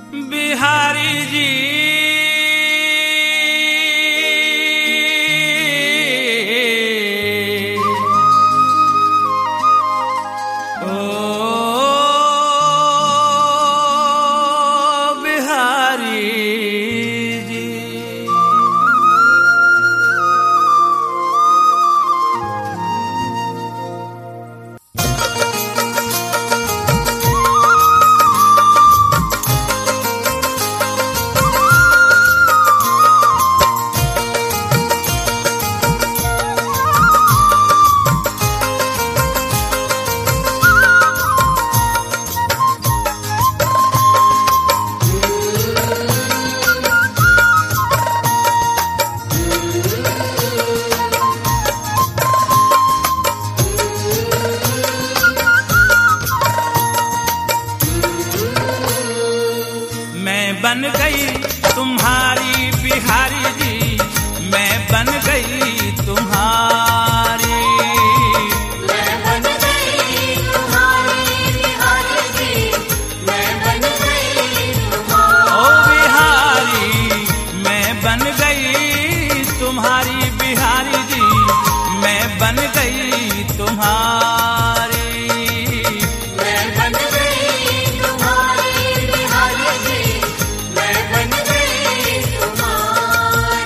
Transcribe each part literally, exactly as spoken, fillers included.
बिहारी जी ओ बिहारी जी बन गई तुम्हारी बिहारी जी, मैं बन गई तुम्हारी। मैं बन गई तुम्हारी बिहारी जी, मैं बन गई तुम्हारी। ओ बिहारी मैं बन गई तुम्हारी बिहारी जी, मैं बन गई तुम्हारी। मैं बन गई तुम्हारी बिहारी जी, मैं बन गई तुम्हारी।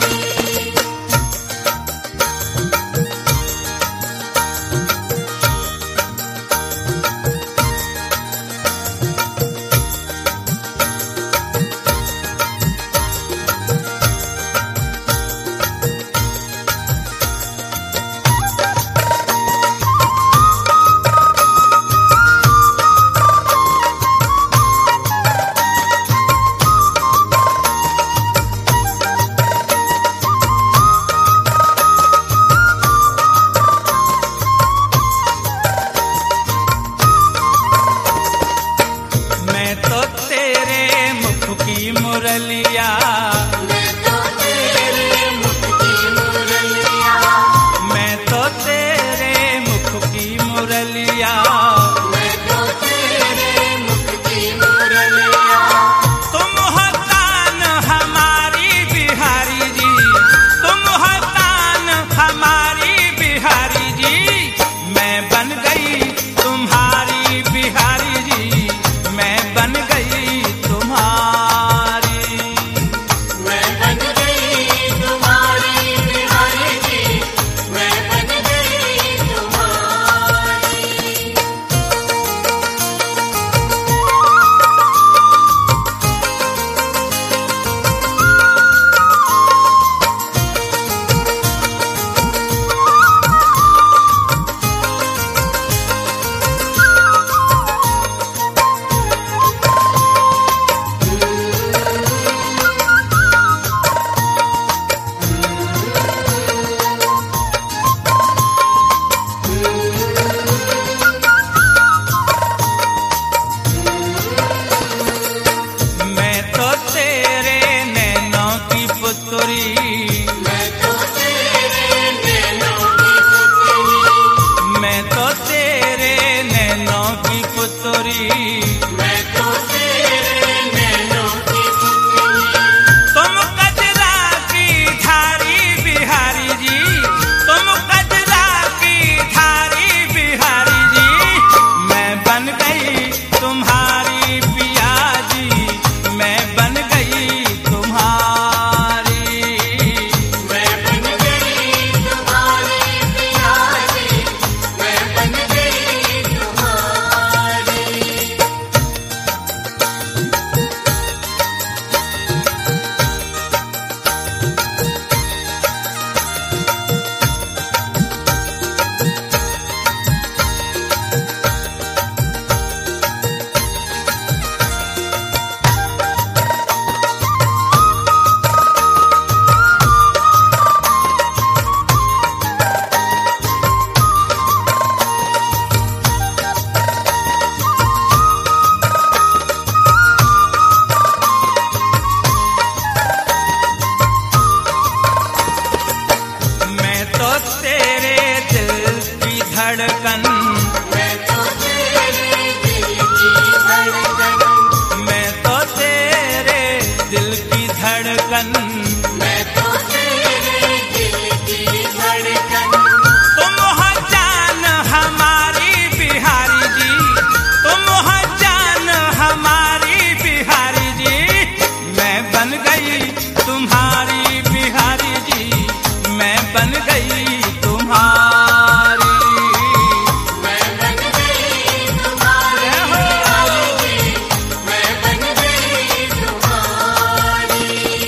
धड़कन, मैं तो तेरे दिल की धड़कन। तुम हो जान हमारी बिहारी जी, तुम हो जान हमारी बिहारी जी। मैं बन गई तुम्हारी बिहारी जी, मैं बन गई तुम्हारी। मैं बन गई तुम्हारी बिहारी जी, मैं बन गई तुम्हारी।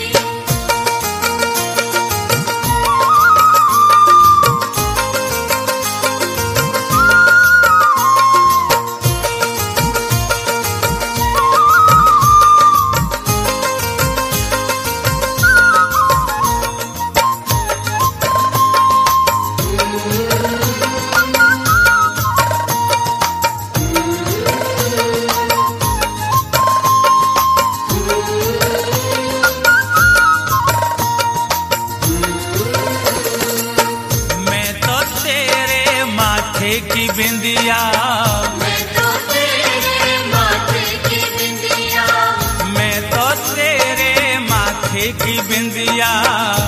मैं तो तेरे माथे की बिंदिया, मैं तो तेरे माथे की बिंदिया, मैं तो तेरे माथे की बिंदिया।